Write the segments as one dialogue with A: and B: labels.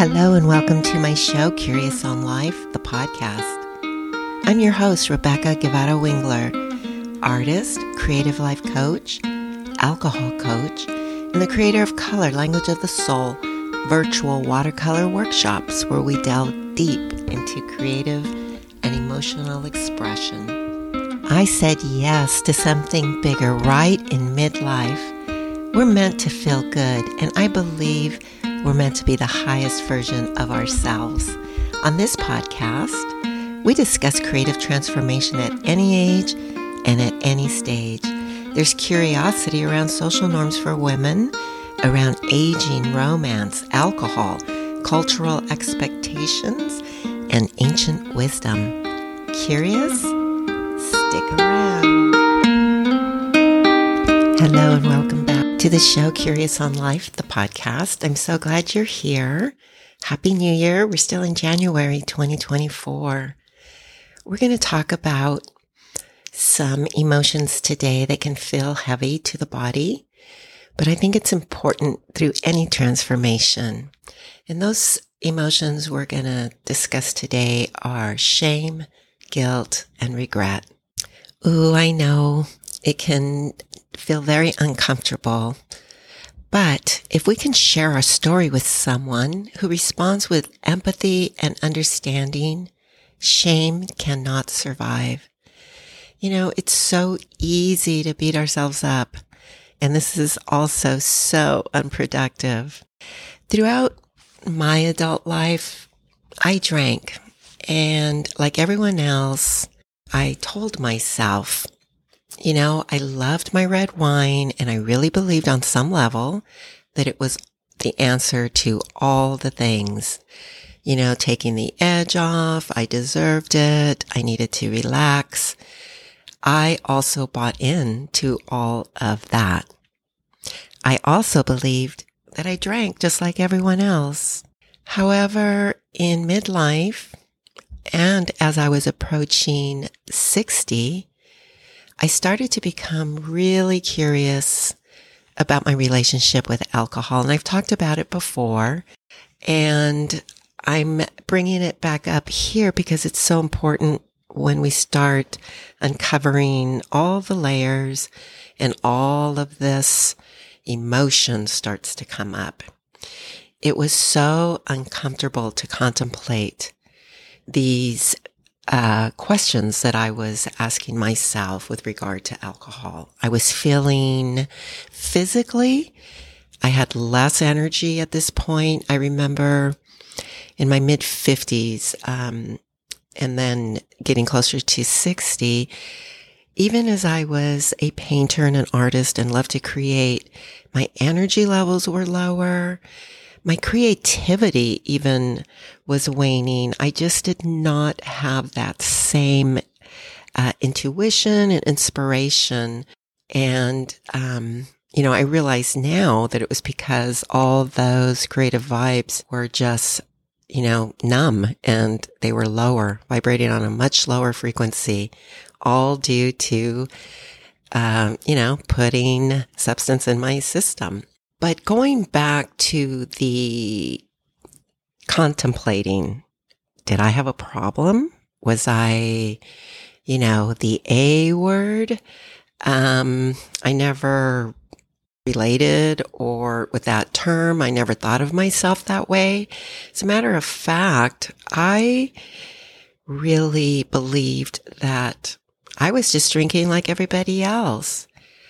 A: Hello and welcome to my show, Curious on Life, the podcast. I'm your host, Rebecca Guevara Wingler, artist, creative life coach, alcohol coach, and the creator of Color, Language of the Soul, virtual watercolor workshops where we delve deep into creative and emotional expression. I said yes to something bigger right in midlife. We're meant to feel good, and I believe we're meant to be the highest version of ourselves. On this podcast, we discuss creative transformation at any age and at any stage. There's curiosity around social norms for women, around aging, romance, alcohol, cultural expectations, and ancient wisdom. Curious? Stick around. Hello and welcome back to the show, Curious on Life, the podcast. I'm so glad you're here. Happy New Year. We're still in January 2024. We're going to talk about some emotions today that can feel heavy to the body, but I think it's important through any transformation. And those emotions we're going to discuss today are shame, guilt, and regret. Ooh, I know it can feel very uncomfortable, but if we can share our story with someone who responds with empathy and understanding, shame cannot survive. You know, it's so easy to beat ourselves up, and this is also so unproductive. Throughout my adult life, I drank, and like everyone else, I told myself, you know, I loved my red wine, and I really believed on some level that it was the answer to all the things. You know, taking the edge off, I deserved it, I needed to relax. I also bought into all of that. I also believed that I drank just like everyone else. However, in midlife, and as I was approaching 60, I started to become really curious about my relationship with alcohol. And I've talked about it before, and I'm bringing it back up here because it's so important when we start uncovering all the layers and all of this emotion starts to come up. It was so uncomfortable to contemplate these questions that I was asking myself with regard to alcohol. I was feeling physically, I had less energy at this point. I remember in my mid-50s, and then getting closer to 60, even as I was a painter and an artist and loved to create, my energy levels were lower. My creativity even was waning. I just did not have that same intuition and inspiration. And, you know, I realize now that it was because all those creative vibes were just, you know, numb, and they were lower, vibrating on a much lower frequency, all due to, you know, putting substance in my system. But going back to the contemplating, did I have a problem? Was I, you know, the A word? I never related or with that term. I never thought of myself that way. As a matter of fact, I really believed that I was just drinking like everybody else.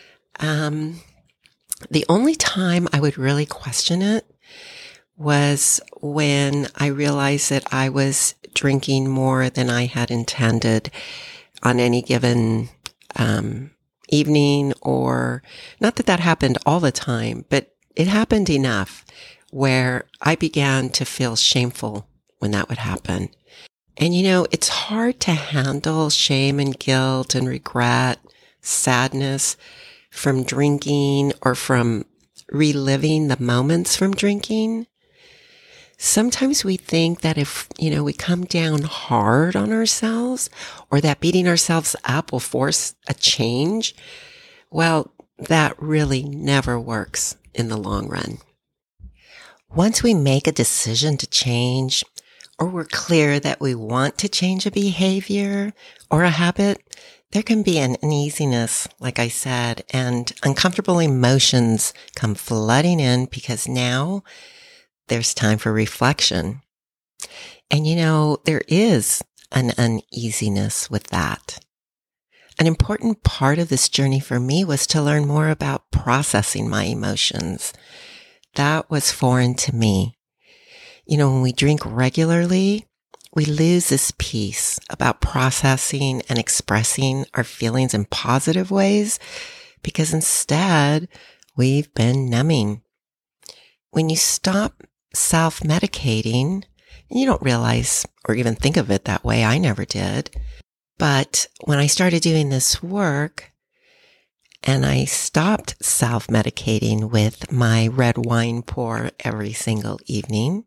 A: The only time I would really question it was when I realized that I was drinking more than I had intended on any given evening, or not that happened all the time, but it happened enough where I began to feel shameful when that would happen. And you know, it's hard to handle shame and guilt and regret, sadness from drinking or from reliving the moments from drinking. Sometimes we think that if, you know, we come down hard on ourselves, or that beating ourselves up will force a change. Well, that really never works in the long run. Once we make a decision to change, or we're clear that we want to change a behavior or a habit, there can be an uneasiness, like I said, and uncomfortable emotions come flooding in because now there's time for reflection. And there is an uneasiness with that. An important part of this journey for me was to learn more about processing my emotions. That was foreign to me. When we drink regularly, we lose this piece about processing and expressing our feelings in positive ways because instead we've been numbing. When you stop self-medicating, and you don't realize or even think of it that way, I never did. But when I started doing this work and I stopped self-medicating with my red wine pour every single evening,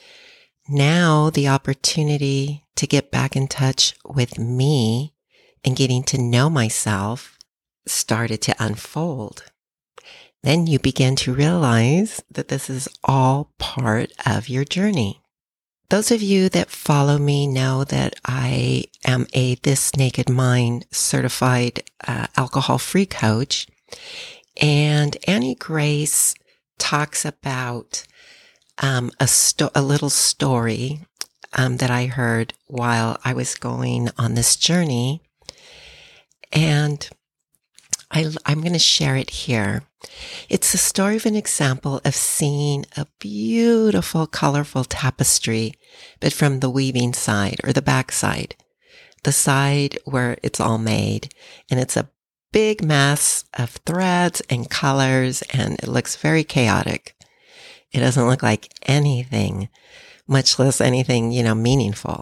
A: now the opportunity to get back in touch with me and getting to know myself started to unfold. Then you begin to realize that this is all part of your journey. Those of you that follow me know that I am a This Naked Mind certified alcohol-free coach. And Annie Grace talks about a little story that I heard while I was going on this journey. And I'm going to share it here. It's the story of an example of seeing a beautiful, colorful tapestry, but from the weaving side or the back side, the side where it's all made. And it's a big mess of threads and colors, and it looks very chaotic. It doesn't look like anything, much less anything, meaningful.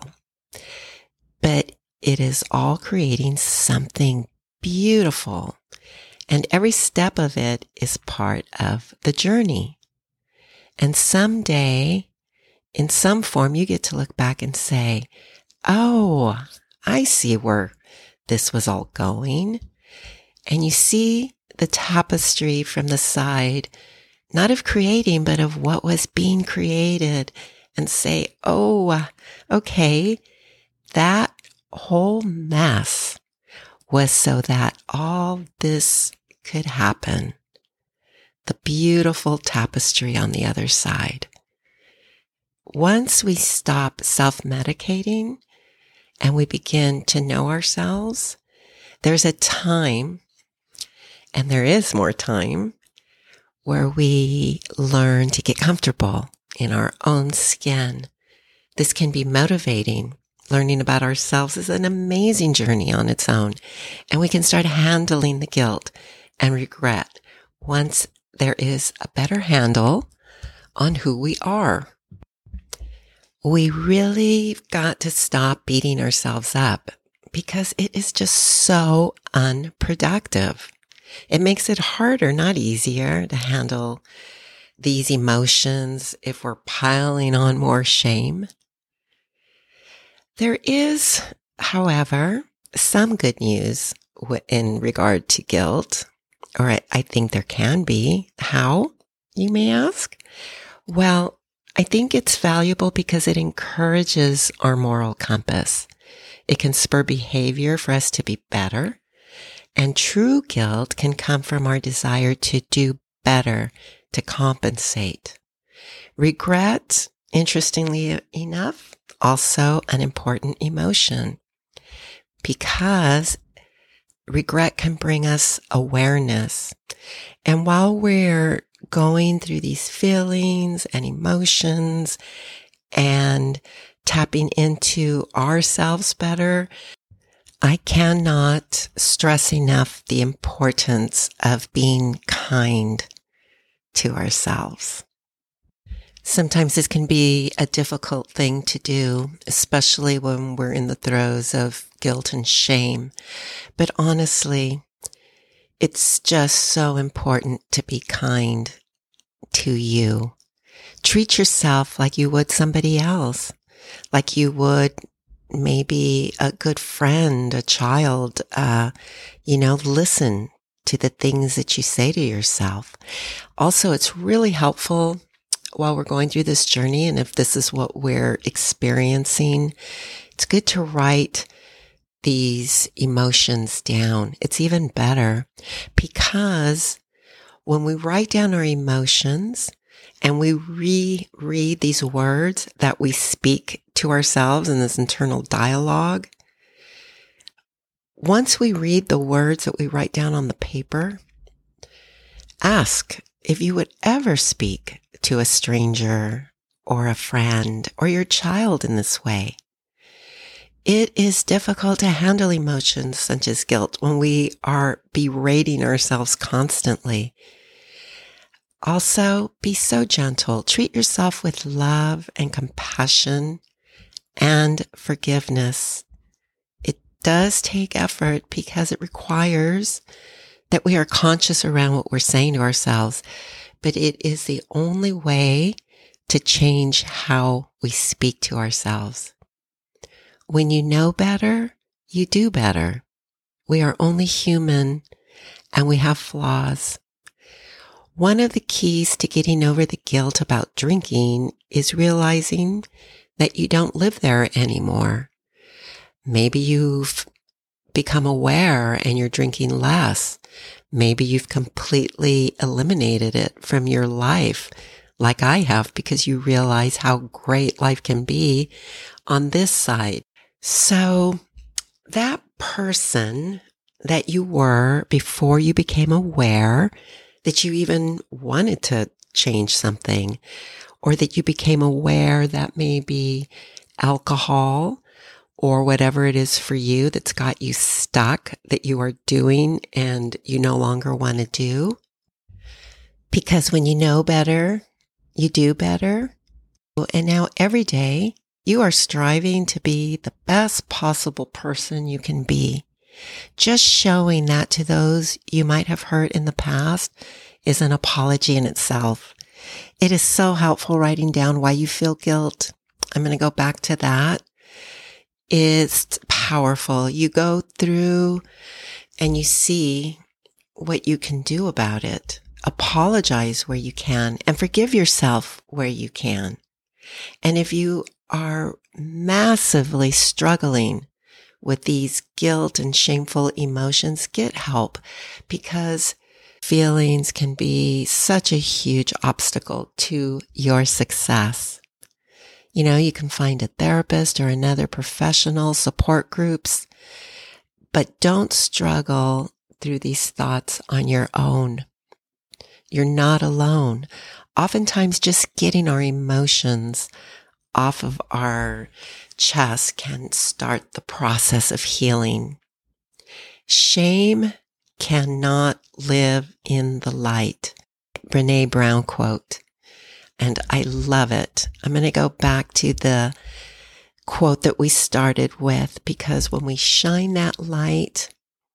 A: But it is all creating something beautiful. And every step of it is part of the journey. And someday, in some form, you get to look back and say, oh, I see where this was all going. And you see the tapestry from the side, not of creating, but of what was being created, and say, oh, okay, that whole mess was so that all this could happen. The beautiful tapestry on the other side. Once we stop self-medicating and we begin to know ourselves, there's a time, and there is more time, where we learn to get comfortable in our own skin. This can be motivating. Learning about ourselves is an amazing journey on its own, and we can start handling the guilt and regret once there is a better handle on who we are. We really got to stop beating ourselves up because it is just so unproductive. It makes it harder, not easier, to handle these emotions if we're piling on more shame. There is, however, some good news in regard to guilt, or I think there can be. How, you may ask? Well, I think it's valuable because it encourages our moral compass. It can spur behavior for us to be better. And true guilt can come from our desire to do better, to compensate. Regret, interestingly enough, also an important emotion, because regret can bring us awareness. And while we're going through these feelings and emotions and tapping into ourselves better, I cannot stress enough the importance of being kind to ourselves. Sometimes this can be a difficult thing to do, especially when we're in the throes of guilt and shame. But honestly, it's just so important to be kind to you. Treat yourself like you would somebody else, like you would maybe a good friend, a child. Listen to the things that you say to yourself. Also, it's really helpful while we're going through this journey, and if this is what we're experiencing, it's good to write these emotions down. It's even better because when we write down our emotions and we reread these words that we speak to ourselves in this internal dialogue, once we read the words that we write down on the paper, ask if you would ever speak to a stranger or a friend or your child in this way. It is difficult to handle emotions such as guilt when we are berating ourselves constantly. Also, be so gentle. Treat yourself with love and compassion and forgiveness. It does take effort because it requires that we are conscious around what we're saying to ourselves, but it is the only way to change how we speak to ourselves. When you know better, you do better. We are only human and we have flaws. One of the keys to getting over the guilt about drinking is realizing that you don't live there anymore. Maybe you've become aware and you're drinking less. Maybe you've completely eliminated it from your life, like I have, because you realize how great life can be on this side. So that person that you were before you became aware that you even wanted to change something, or that you became aware that maybe alcohol or whatever it is for you that's got you stuck that you are doing and you no longer want to do. Because when you know better, you do better. And now every day you are striving to be the best possible person you can be. Just showing that to those you might have hurt in the past is an apology in itself. It is so helpful writing down why you feel guilt. I'm going to go back to that. It's powerful. You go through and you see what you can do about it. Apologize where you can and forgive yourself where you can. And if you are massively struggling with these guilt and shameful emotions, get help, because feelings can be such a huge obstacle to your success. You know, you can find a therapist or another professional, support groups, but don't struggle through these thoughts on your own. You're not alone. Oftentimes just getting our emotions off of our chest can start the process of healing. Shame cannot live in the light. Brené Brown quote. And I love it. I'm going to go back to the quote that we started with, because when we shine that light,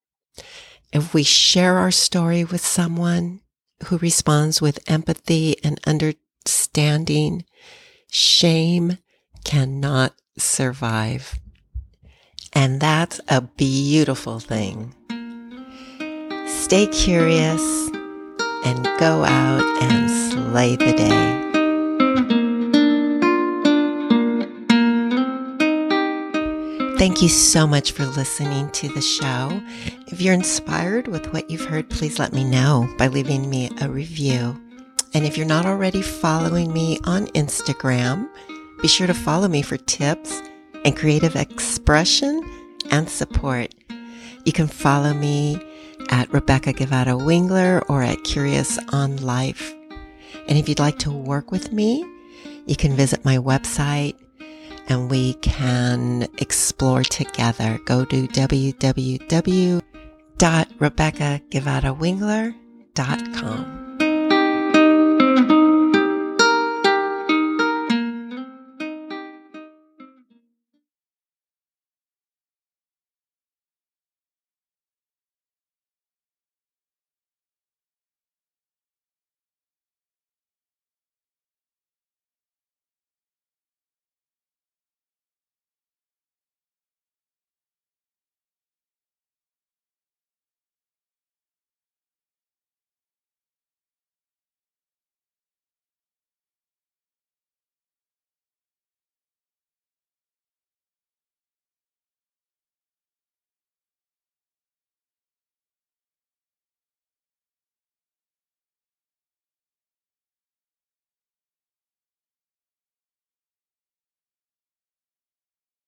A: if we share our story with someone who responds with empathy and understanding, shame cannot survive. And that's a beautiful thing. Stay curious and go out and slay the day. Thank you so much for listening to the show. If you're inspired with what you've heard, please let me know by leaving me a review. And if you're not already following me on Instagram, be sure to follow me for tips and creative expression and support. You can follow me at Rebecca Guevara Wingler or at Curious on Life. And if you'd like to work with me, you can visit my website and we can explore together. Go to www.RebeccaGuevaraWingler.com.